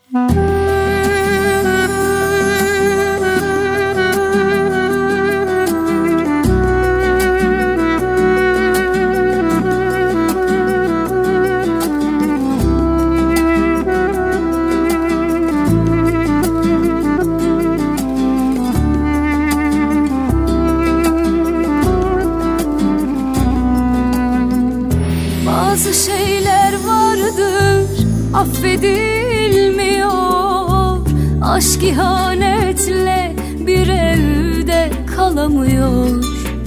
Bazı şeyler vardır, affedilmiyor. Aşk ihanetle bir evde kalamıyor.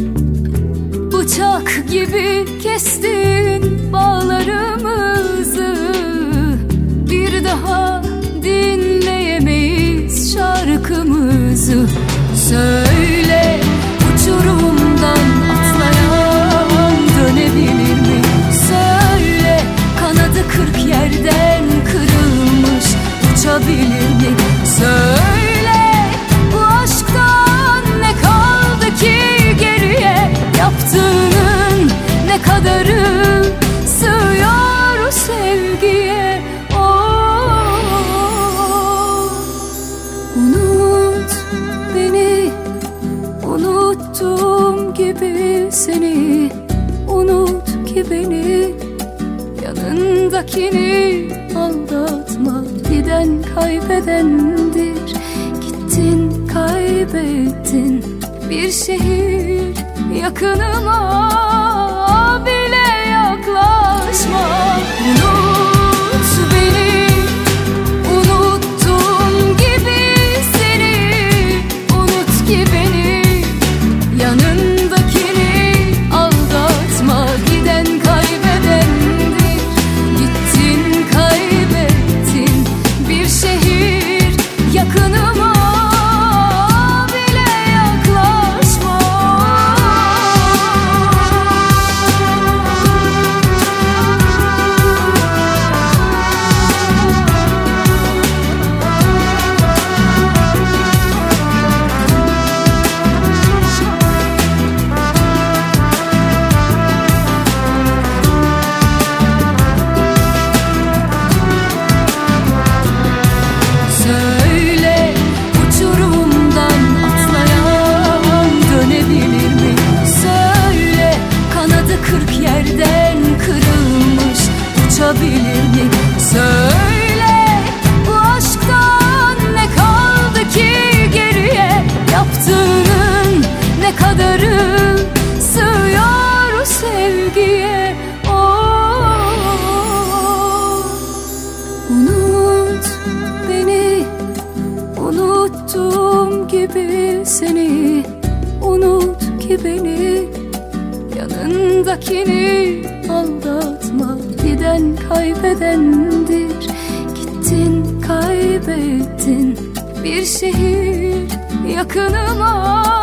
Bıçak gibi kestin bağlarımızı, bir daha dinleyemeyiz şarkımızı. Söyle, uçurumdan atlayan dönebilir mi? Söyle, kanadı 40 yerden kırılmış uçabilir mi? Söyle, bu aşktan ne kaldı ki geriye? Yaptığının ne kadarı sığıyor o sevgiye? Unut beni, unuttuğum gibi seni. Unut ki beni, yanındakini aldatma. Giden kaybedendir, gittin kaybettin. Bir şehir yakınıma bile yaklaşma. Unut beni, unuttuğum gibi seni. Unut ki beni, yanındakini aldatma. Giden kaybedendir, gittin kaybettin. Bir şehir yakınıma bile yaklaşma. Söyle, uçurumdan atlayan dönebilir mi? Söyle, kanadı 40 yerden kırılmış uçabilir mi? Söyle, bu aşktan ne kaldı ki geriye? Yaptığının ne kadarı sığıyor o sevgiye? Unut beni, unuttuğum gibi seni. Unut ki beni, yanındakini aldatma. Giden kaybedendir, gittin kaybettin. Bir şehir yakınıma